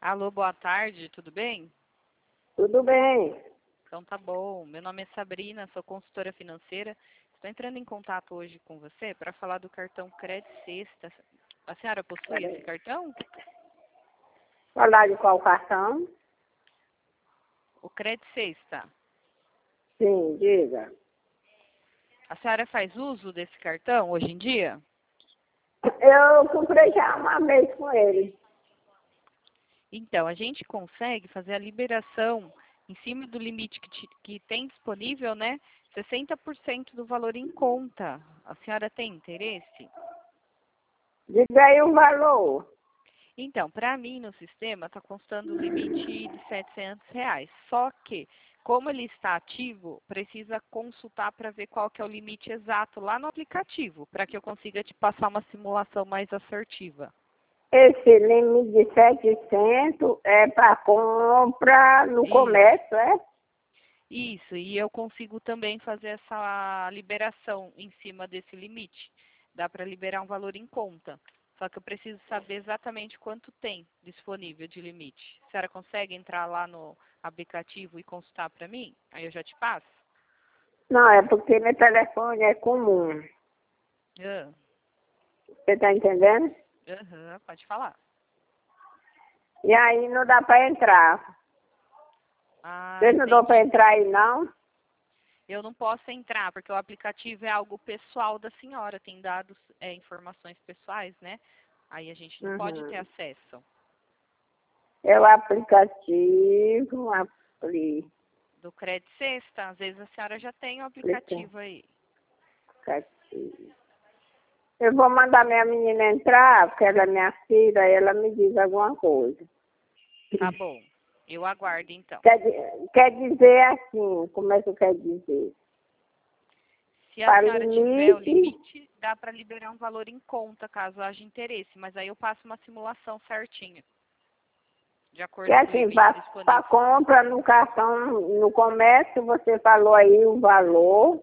Alô, boa tarde, tudo bem? Tudo bem. Então tá bom. Meu nome é Sabrina, sou consultora financeira. Estou entrando em contato hoje com você para falar do cartão Crédito Sexta. A senhora possui esse cartão? Falar de qual cartão? O Crédito Sexta. Sim, diga. A senhora faz uso desse cartão hoje em dia? Eu comprei já uma vez com ele. Então, a gente consegue fazer a liberação em cima do limite que tem disponível, né? 60% do valor em conta. A senhora tem interesse? Diga aí o valor. Então, para mim, no sistema, está constando o limite de R$ 700. Só que, como ele está ativo, precisa consultar para ver qual que é o limite exato lá no aplicativo, para que eu consiga te passar uma simulação mais assertiva. Esse limite de 700 é para compra no comércio, é? Isso, e eu consigo também fazer essa liberação em cima desse limite. Dá para liberar um valor em conta. Só que eu preciso saber exatamente quanto tem disponível de limite. A senhora consegue entrar lá no aplicativo e consultar para mim? Aí eu já te passo? Não, é porque meu telefone é comum. Ah, Você está entendendo? aham, pode falar. E aí não dá para entrar. Ah, Vocês não dão para entendi. entrar aí, não? Eu não posso entrar, porque o aplicativo é algo pessoal da senhora, tem dados, informações pessoais, né? Aí a gente não pode ter Uhum. acesso. É o aplicativo, aplicativo. Do Crédito Sexta, às vezes a senhora já tem o aplicativo aí. Eu vou mandar minha menina entrar, porque ela é minha filha, aí ela me diz alguma coisa. Tá bom, eu aguardo então. Quer dizer assim, como é que quer dizer? Se a Para senhora tiver o limite, limite, dá para liberar um valor em conta, caso haja interesse, mas aí eu passo uma simulação certinha, de que acordo com o assim, limite para disponível. compra no cartão, no comércio, você falou aí o valor,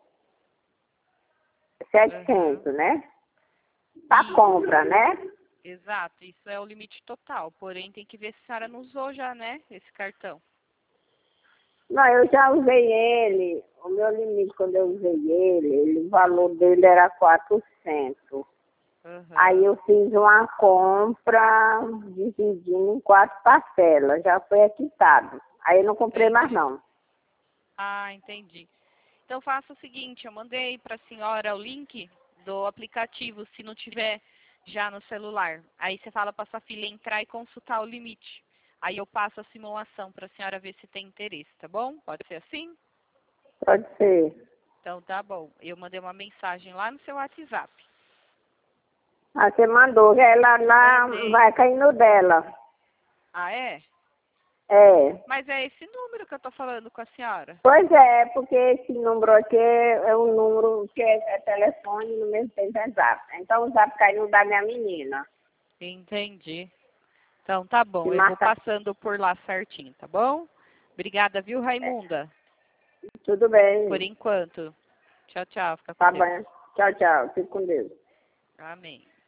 Aham. 700, né? Para Isso, compra, né? exato, isso é o limite total, porém tem que ver se a senhora não usou já, né, esse cartão. Não, eu já usei ele, o meu limite quando eu usei ele, o valor dele era 400. Aí Aham. eu fiz uma compra dividindo em 4 parcelas, já foi quitado. Aí eu não comprei mais Entendi. não. Ah, entendi. Então faça o seguinte, eu mandei para a senhora o link do aplicativo, se não tiver já no celular. Aí você fala para sua filha entrar e consultar o limite. Aí eu passo a simulação para a senhora ver se tem interesse, tá bom? Pode ser assim? Pode ser. Então tá bom. Eu mandei uma mensagem lá no seu WhatsApp. Ah, você mandou, ela lá Mandei. vai cair no dela. Ah, é? É. Mas é esse número que eu tô falando com a senhora. Pois é, porque esse número aqui é um número que é telefone no mesmo tempo é zap. Então o zap caiu da minha menina. Entendi. Então tá Que bom, eu vou marca. passando por lá certinho, tá bom? Obrigada, viu, Raimunda? Tudo Por bem. enquanto. Tchau, tchau. Fica com Tá Deus. bem. Tchau, tchau. Fique com Deus. Amém.